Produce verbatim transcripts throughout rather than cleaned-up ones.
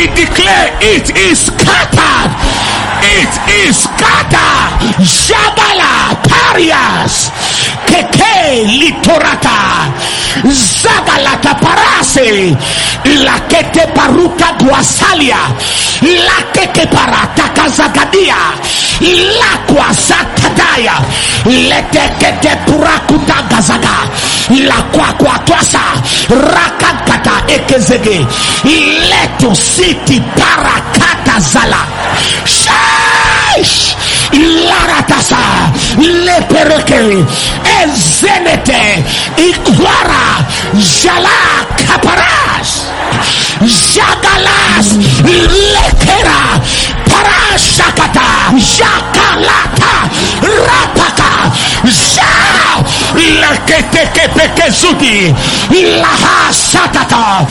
I declare it is scattered. It is scattered. Jabala Parias Keke Litorata Zagalata Parase Lakete Paruta Guasalia Lakete Parata Kazagadia Lakwa Zakadaya Letekete Purakuta Gazaga Lakwa Kwatwasa Rakakata Ekezege Leto City Parakata Zala Shaish Laratasa Lepereke Ezenete Iguara Jala Caparas Jagalas Lekera Parashakata Jakalata Rapaka Ja Lekete Kepekezuti Laha Satata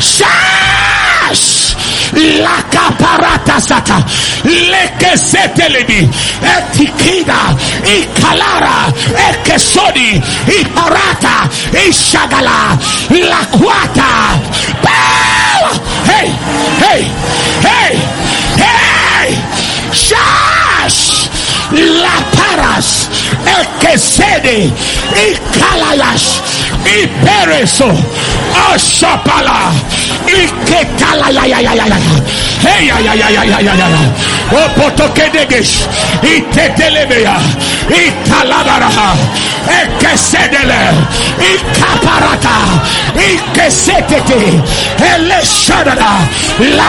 Shash La caparata sata leke setelebi etikida ikalara ekesodi iparata ishagala la kwata. Hey hey hey hey shash la paras ekesede ikalayash ipereso oshapala iketala ya ya ya ya ya hey ya ya ya ya ya ya ya opotokedegesh itetelebea italabaraha ekesedele ikaparata ikesetete eleshadada la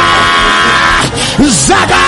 zaga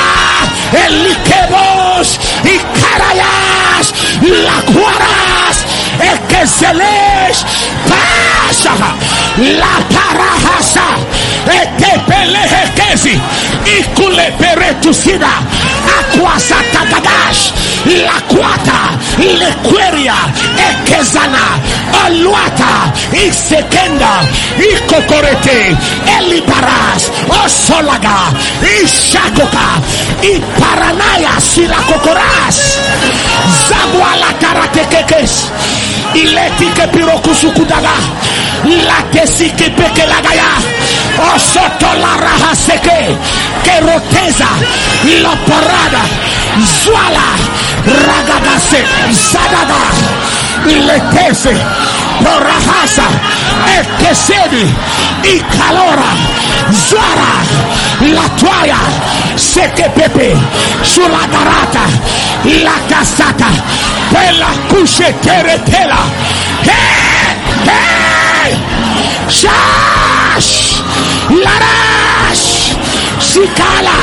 elikebos ikarayas la cuaras ekeselesh pasha la parahasa etepelehekezi ikule peretusida akwasatagadash la kwata lequeria ekezana aluata isekenda ikokorete elibaras osolaga ishakoka iparanaya sirakokoras zagwala taratekekes iletike pirokusukudaga latesike pekelagaya osoto la raha seke keroteza la parada zwala ragadase zadaga letese porahasa ekesedi ikalora zwara la toya seke pepe sulagarata la casata pela kushe teretela hey hey shash larash sikala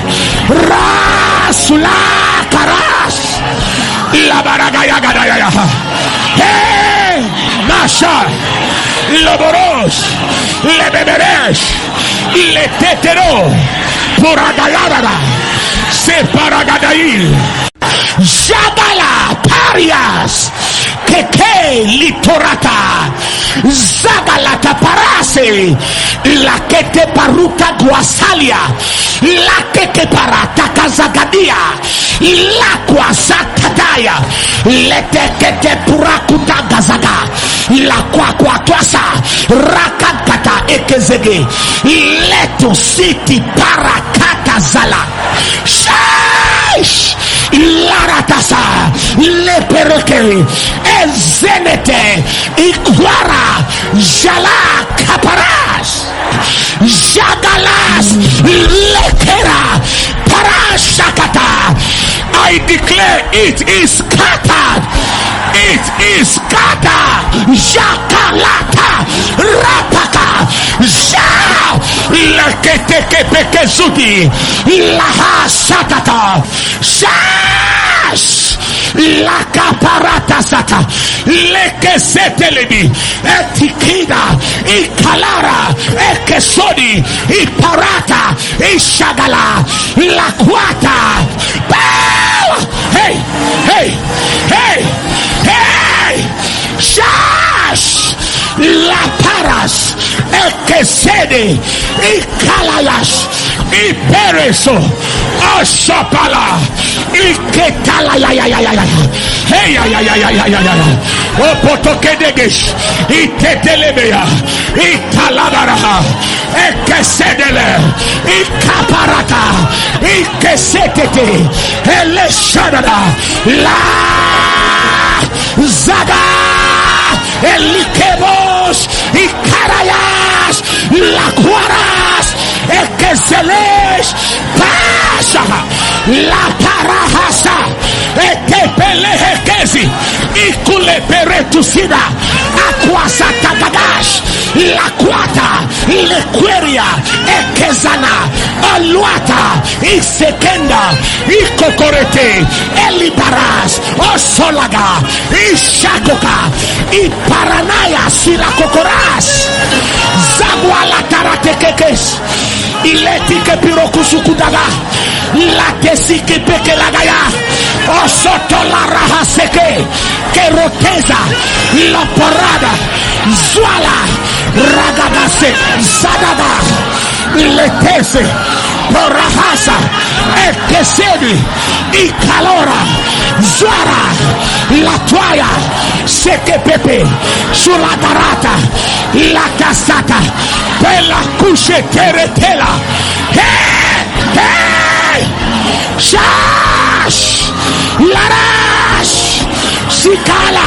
rasula karas la baragaya gadaya hey nasha loboros le beberesh le tetero poragayara separagadail Jabala Parias Keke Litorata Zagalata Parase La Kete Paruta Guasalia La Kete Parata Kazagadia La Kwasakadaya Lete Kete Purakuta Gazaga La Kwakwatwasa Rakakata Ekezege Leto City Parakata Zala Shaish Laratasa lepereke ezenete iguara jala kaparas jagalas lekera parashakata. I declare it is scattered. It is scattered. Jakalata rapaka ja lekete kepekezuti laha satata shash la caparata sata leke setelebi etikida ikalara ekesodi iparata ishagala la kwata. Hey hey hey hey shash la paras, ekesede, ikalayash, ipereso, oshopala, iketala ya ya ya ya ya, hey ya ya ya ya ya ya ya, opotokedegesh, itetelebea, italabara, ekesedele, ikaparata, ikesetete, eleshadada, la zaga, elikebos, ikarayas, lacuaras, ekeselesh, pasha, la parahasa, ekepelehekezi, ikuleperetusida, aquasatagadash, la quata, lequeria, ekezana, aluata, isekenda, ikokorete, elibaras, osolaga, ishakoka, iparanaya, silakokoras, zaguala taratekekes, iletike pirokusukudaga, latesike pekelagaya, osoto la rahaseke, keroteza, la parada, zwala, ragadase, zadada, letese, porahasa, ekesedi, ikalora, zwara, la toya, seke pepe, suladarata, la casata, pela kushe teretela, hey, hey, shash, larash, sikala,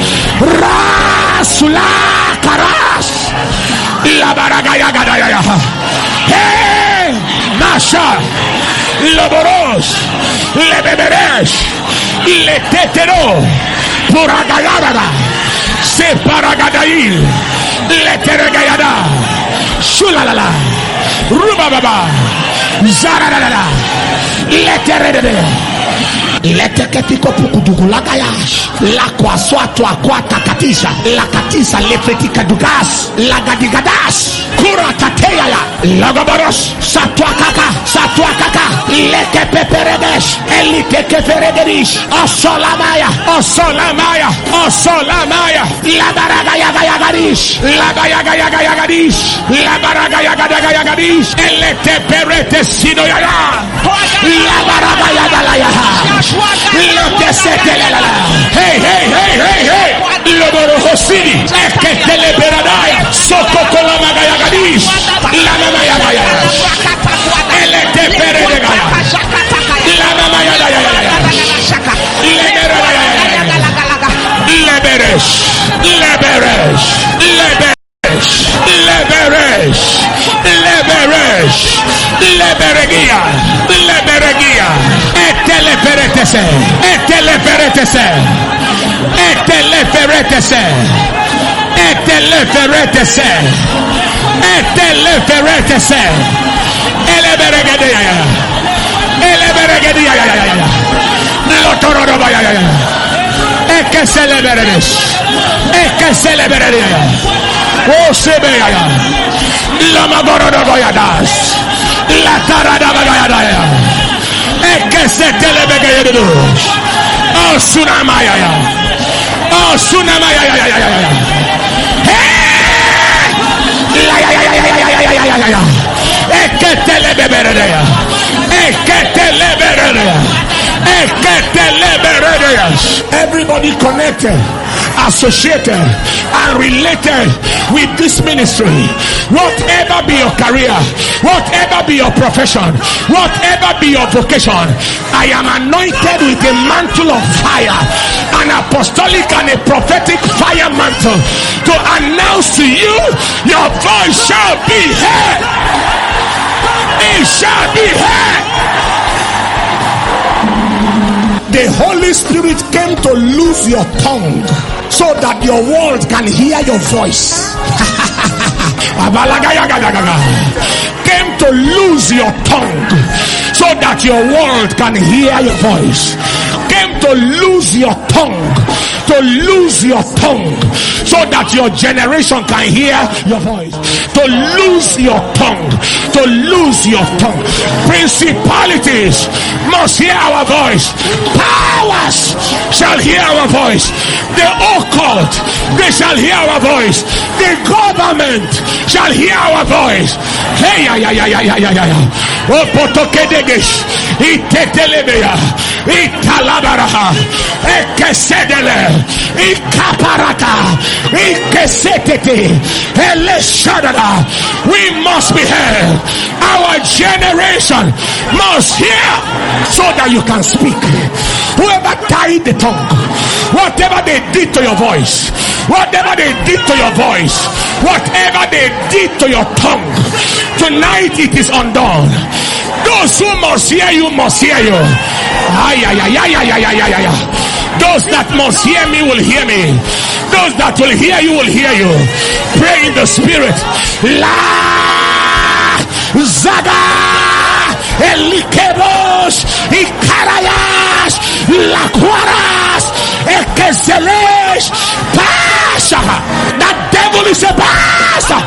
rasula, karas, la baragaya gadaya, hey, nasha, loboros, le beberesh, le tetero, puragayada, se paragadail, le teregayada, shulalala, rubababa, zaralala, le teredede. Leteke piko pukudugu la gayash, la kwa swatu akwa takatisha, la katisa lefetika dugas, la gadigadas, kura kateya ya, lagabaros, satwa kaka, satwa kaka, leke peperedesh, elite keferegedish, osolamaya, osolamaya, osolamaya, la baragaya gayagadish, la gayagaya gayagadish, la baragaya gayagadish, elete perete sino ya, la baragaya gayagadish. Hey, hey, hey, hey, hey, Loborohosini, Eketele Beradaya, Soko Kolama Gayagadish, Lama Mayagaya, Elete Peredegaya, Lama Mayagaya, Leberesh, Leberesh, Leberesh, Leberesh, Leberesh, Leberegia, Leberegia, Eteleperetese, Eteleperetese, Eteleperetese, Eteleperetese, Eteleperetese, Eleberegedia, Eleberegedia, Lotorobaya, Ekeseleberedes, Ekeseleberedia, Osebeya, Lamagorodoyadas, La Taradabaya, Ekesetelebegedu, Oh Sunamaya, Oh Sunamaya, Hey, Eketeleberedia, Eketeleberedia, Eketeleberedia. Everybody connected, associated, and related with this ministry, whatever be your career, whatever be your profession, whatever be your vocation, I am anointed with a mantle of fire, an apostolic and a prophetic fire mantle, to announce to you, your voice shall be heard. It shall be heard. The Holy Spirit came to loose your tongue so that your world can hear your voice. Came to lose your tongue so that your world can hear your voice. Came to lose your tongue to lose your tongue so that your generation can hear your voice. To lose your tongue. To lose your tongue. Principalities must hear our voice. Powers shall hear our voice. The occult, they shall hear our voice. The government shall hear our voice. Hey, ya, ya, ya, ya, ya, ya, ya. Opotokedegesh, itetelebea, italabaraha, ekesedele, ikaparata, ikesetete, eleshadada. We must be heard. Our generation must hear so that you can speak. Whoever tied the tongue, whatever they did to your voice, whatever they did to your voice, whatever they did to your tongue, tonight it is undone. Those who must hear you must hear you. Ay, ay, ay, ay, ay, ay, ay, ay. Those that must hear me will hear me. Those that will hear you will hear you. Pray in the spirit. La Zaga Elikebos Ikarayas Laquaras Ekezelesh Pasha. That devil is a bastard.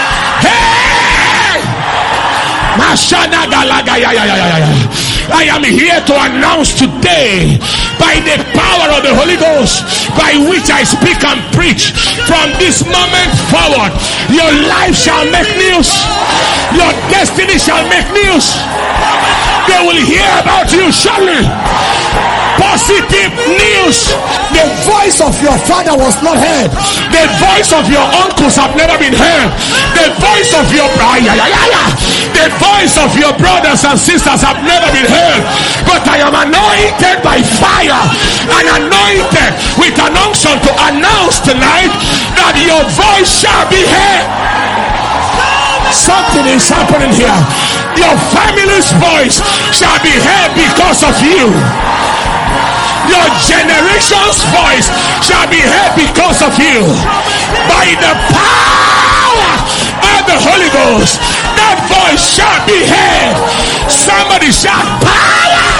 Hey! Mashana Galaga. I am here to announce today, by the power of the Holy Ghost, by which I speak and preach, from this moment forward, your life shall make news. Your destiny shall make news. They will hear about you shortly. Positive news. The voice of your father was not heard. The voice of your uncles have never been heard. The voice of your the voice of your brothers and sisters have never been heard. But I am anointed by fire and anointed with an unction to announce tonight that your voice shall be heard. Something is happening here. Your family's voice shall be heard because of you. Your generation's voice shall be heard because of you. By the power of the Holy Ghost, that voice shall be heard. Somebody shout power.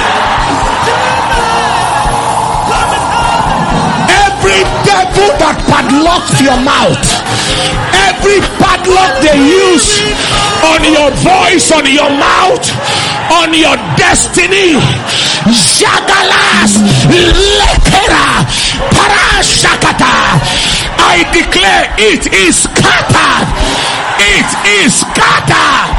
Every devil that padlocked your mouth, every padlock they use on your voice, on your mouth, on your destiny, Jagalas Lekera Parashakata, I declare it is scattered. It is scattered.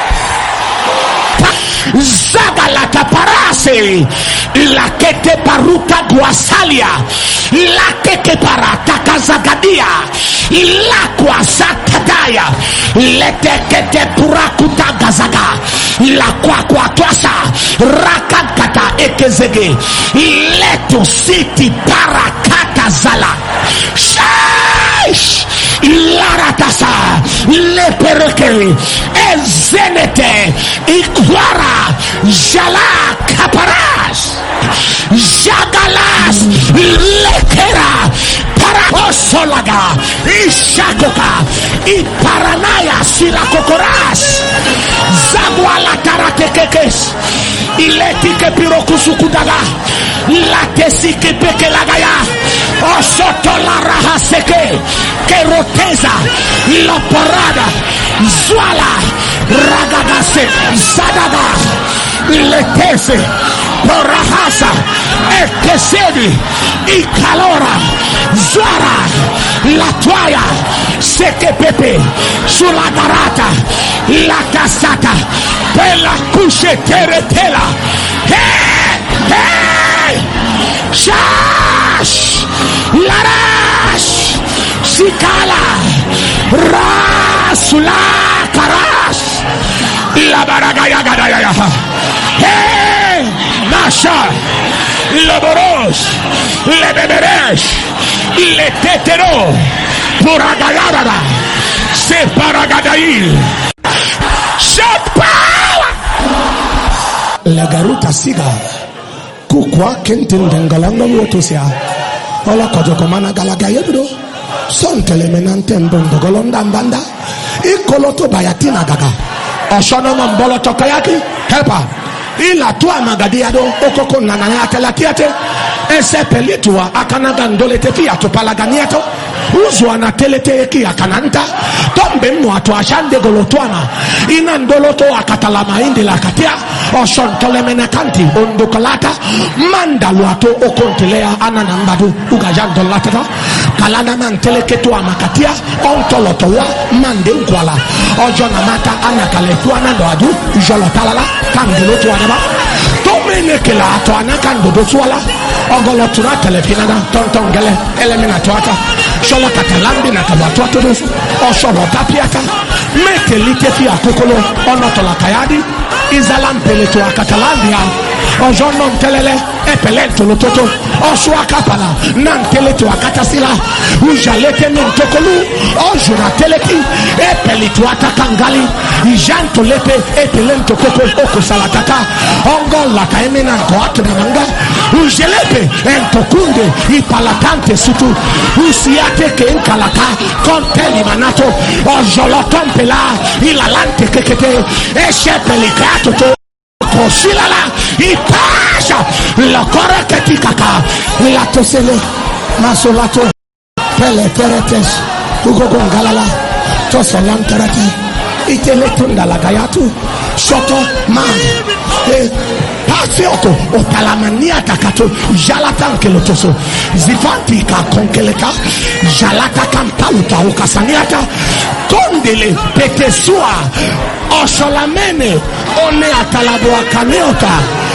Zagalata Parase Lakete Paruta Guasalia Lakete Parata Kazagadia Lakwa Sakadaya Letekete Purakuta Gazaga Lakwa Kwatwasa Rakakata Ekezege Leto City Parakata Zala Shaish Laratasa Lepereke Ezenete Ikwara Jala Kaparas Jagalas Lekera Paraposolaga Ishakoka Iparanaya Sirakokoras Zagwala Taratekekes Iletike Pirokusukudaga Latesike Pekelagaya Osoto la Rahaseke Keroteza La Parada Zwala Ragagase Zadaga Letese Porahasa Ekesedi Ikalora Zwara Latwaya Seke Pepe Sulagarata La Casata Pela Kushe Teretela. Hey! Hey! Shash Larash Sikala Rasula Karash La Baragaya Gadaya. Hey! Nasha Laboros Lebeberesh Letetero Puragayara Separagadail Shapa La Garuta Siga Kukwa Kentin Dengalanga Motosia Ola Kojokomana Galagayebro Son Telemenantem Bondogolonda Banda Ikoloto Bayatina Gaga Oshono Mambolo Tokayaki Helper Ila Tua Magadiado Okoko Nanayate Latiate ese pelitua akanaga ndolete fia to palaganiato uzwa na telete ki akananta tombe mwato ashande golotwana ina ndoloto akatalama indi la katia osontolemena kanti ondokolata mandaluato okontelea ananambadu ugajando latata kalana manteleketu amakatia ontolotowa mande nkwala ojona mata anakaletu anandoadu jolotalala kangelotu anaba tomenekela to anakando doswala ogolotura telefinada tontongele elemena toata solo catalandi na kabatua todos o solo tapiata mekelite fi akokolo onotola kayadi izalam peleto akatalandia o jono telele epelento lototo o suaka pala nan teleto akatasila ujalete non tokolu o jura teleki epelito atakangali ijanto lepe epelento koko oko salatata ongola kaemena toatna manga ujelepe entokunde ipalatante sutu usiate ke enkalata konteli manato o jolotompela ilalante kekete eshepelikato to kosilala ipasha la koraketikaka la tosele masolato pele teretes ugogo ngalala tosolam terete iteletunda la gayatu soto man e pasioko o palamania takato jalatan kelotoso zifanti ka konkeleka jalata kampaluta ukasaniata kondele petesua o solamene one atalabo akaneota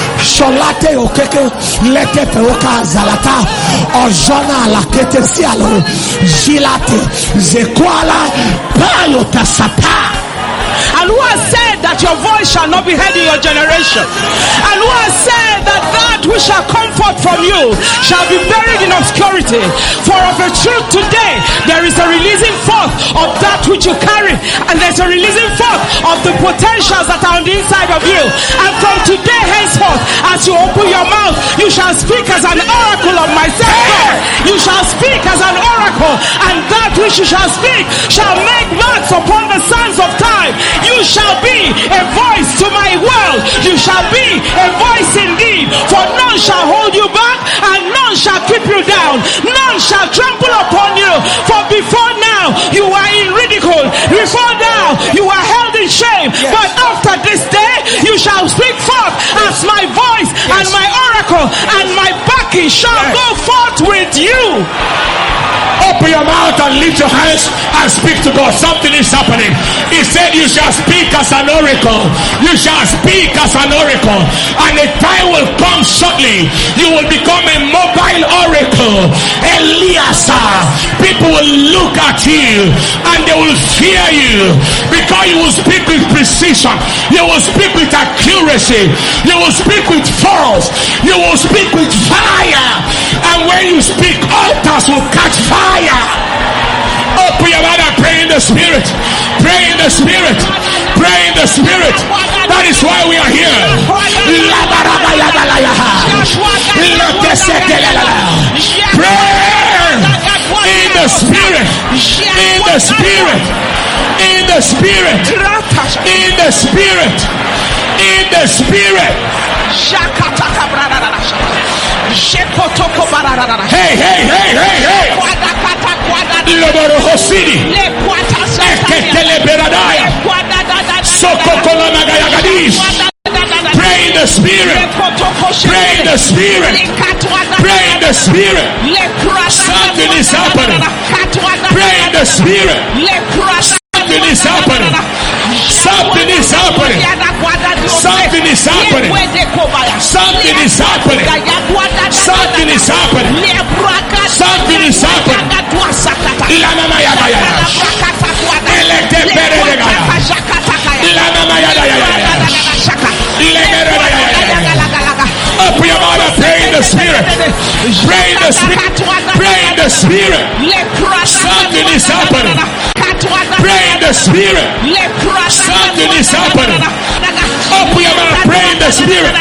solate okeke lete peoka zalata o jona la kete sialo jilate zekwala payo tasapa. And who has said that your voice shall not be heard in your generation? And who has said that that which shall come forth from you shall be buried in obscurity? For of a truth today, there is a releasing forth of that which you carry, and there's a releasing forth of the potentials that are on the inside of you. And from today henceforth, as you open your mouth, you shall speak as an oracle of myself, God. You shall speak as an oracle, and that which you shall speak shall make marks upon the sands of time. You shall be a voice to my world. You shall be a voice indeed. For none shall hold you back, and none shall keep you down. None shall trample upon you. For before now you are in ridicule. Before now you are held in shame. Yes. But after this day you shall speak forth as my voice, yes, and my oracle, and my backing shall, yes, go forth with you. Open your mouth and lift your hands and speak to God. Something is happening. He said you shall speak as an oracle. You shall speak as an oracle. And a time will come shortly. You will become a mobile oracle. Eliasa. People will look at you and they will fear you because you will speak with precision. You will speak with accuracy. You will speak with force. You will speak with fire. And when you speak, altars will catch fire. Open your mouth and pray in the spirit. Pray in the spirit. Pray in the spirit. That is why we are here. Pray in the spirit. In the spirit. In the spirit. In the spirit. In the spirit. Hey, hey, hey, hey, hey. Loborohosidi. Eketeleberadaya. Sokokolomagayagadish. Pray in the spirit. Pray in the spirit. Pray in the spirit. Something is happening. Pray in the spirit. Something is happening. Something is happening. Something is happening. Something is happening. Something is happening. Something is happening. Lama maya maya. Elete perega. Lama maya maya. Legere maya. Open your mouth and pray in the spirit. Pray in the spirit. Pray in the spirit. Something is happening. Pray in the spirit. Something is happening. Open your mouth, pray in the spirit.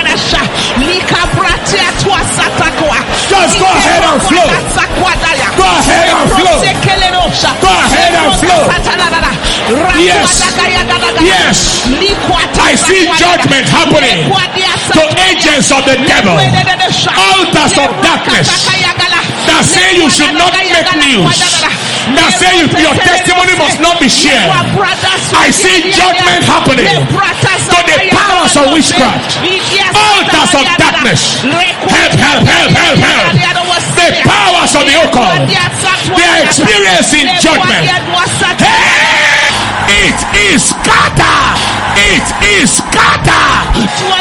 Just go ahead and flow. Go ahead and flow. Go ahead and flow. Yes. Yes. I I see judgment happening to agents of the devil, altars of darkness that say you should not make news, that say you, your testimony must not be shared. I see judgment happening to the powers of witchcraft, altars of darkness. Help, help, help, help, help. The powers of the occult, they are experiencing judgment. It is scattered. It is scattered.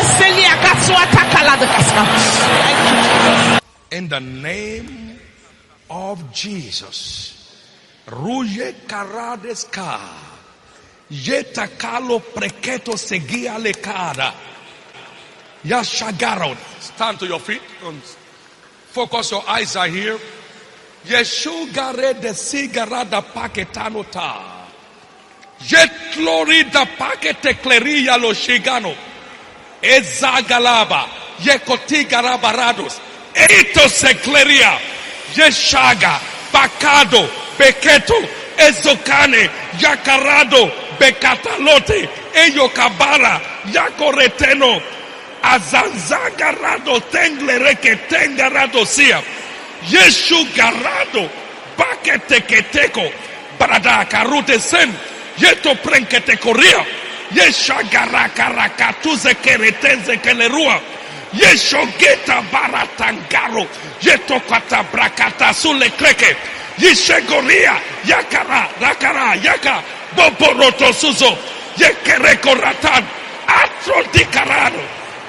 In the name of Jesus. Ruye karadeska. Yetakalo preketo segia lekada. Yashagaron. Stand to your feet. Focus your eyes are here. Yeshugare de sigarada paketanota. Yet glory da pakete cleria lo shigano. Ezagalaba. Yekotigarabarados. Eito secleria. Yeshaga. Bacado. Beketo. Ezokane. Yakarado. Bekatalote. Eyokabara. Yakoreteno. Azanzagarado. Tenglereke. Tengarado sia. Yeshu garado. Bakete keteko. Brada karute sem. Yeto prenkete korea. Yesha garaka rakatuze kereteze kelerua. Yesho geta baratangaro. Yeto kata brakata sule kreke. Yeshe goria. Yakara rakara yaka. Boboroto suzo. Yekereko ratan. Atro dikarado.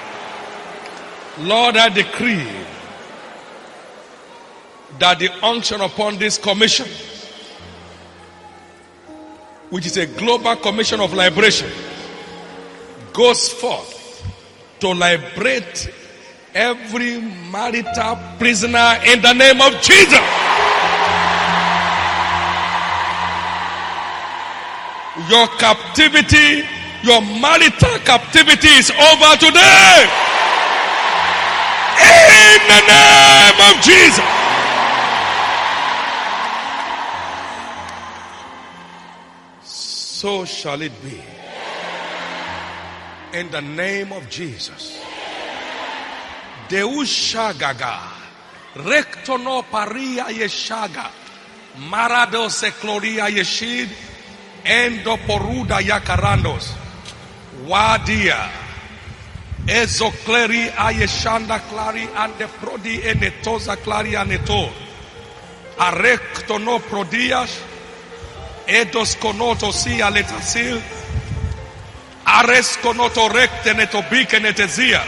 Lord, I decree that the unction upon this commission, which is a global commission of liberation, goes forth to liberate every marital prisoner in the name of Jesus. Your captivity, your marital captivity is over today. In the name of Jesus. So shall it be. In the name of Jesus. Deushagaga. Rectono paria yeshaga. Marado secloria yeshid. Endo poruda yakarandos. Wadia. Ezokleri ayeshanda clari and the prodi enetosa clari aneto. Arectono prodias. Edos konoto si aletasil. Ares konoto recte netobike netezia.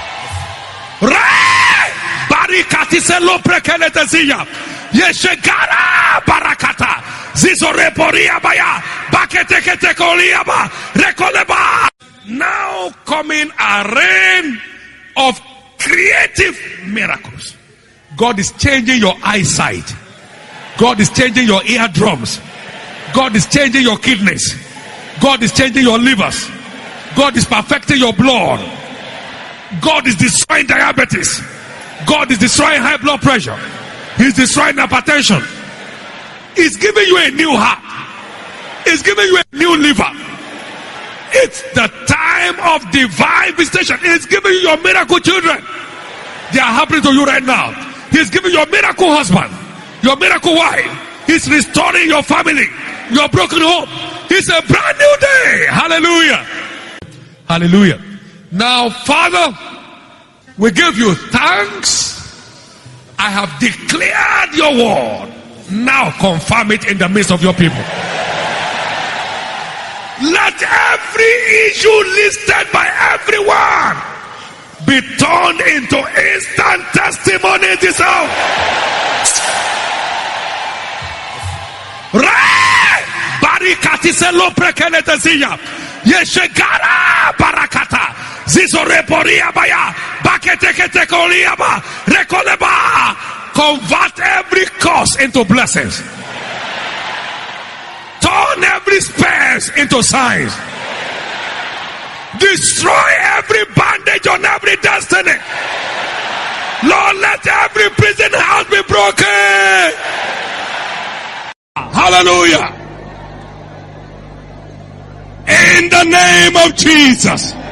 Re! Barikatise lo prekenetezia. Yeshegara barakata. Zizoreporia baya. Baketekete kolia ba. Rekoleba. Now coming a reign of creative miracles. God is changing your eyesight. God is changing your eardrums. God is changing your kidneys. God is changing your livers. God is perfecting your blood. God is destroying diabetes. God is destroying high blood pressure. He's destroying hypertension. He's giving you a new heart. He's giving you a new liver. It's the time of divine visitation. He's giving you your miracle children. They are happening to you right now. He's giving you a miracle husband, your miracle wife. He's restoring your family, your broken home. It's a brand new day. Hallelujah. Hallelujah. Now, Father, we give you thanks. I have declared your word. Now confirm it in the midst of your people. Let every issue listed by everyone be turned into instant testimony this hour. Barikatiselo prekenetezia. Yeshegara barakata. Zizoreporia baya. Baketeketekolia ba. Rekoleba. Convert every curse into blessings. Turn every spells into signs. Destroy every bandage on every destiny. Lord, let every prison house be broken. Hallelujah. In the name of Jesus.